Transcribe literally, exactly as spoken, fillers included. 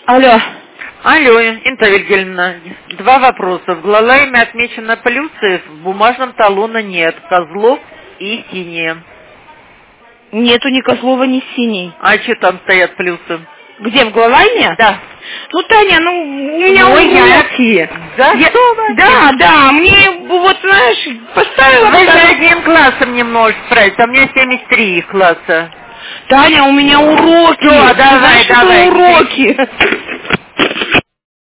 Алло. Алло, Инта Вильгельмовна. Два вопроса. В Глалайме отмечено плюсы, в бумажном талона нет. Козлов и синие. Нету ни Козлова, ни Синей. А что там стоят плюсы? Где, в Глалайме? Да. Ну, Таня, ну, у меня ну, уроки. Да, я... что вы? Да, да, мне, вот, знаешь, поставила... Вы же одним классом не можете справиться, а у меня семьдесят три класса. Таня, у меня уроки. Все, давай, знаешь, давай. что уроки?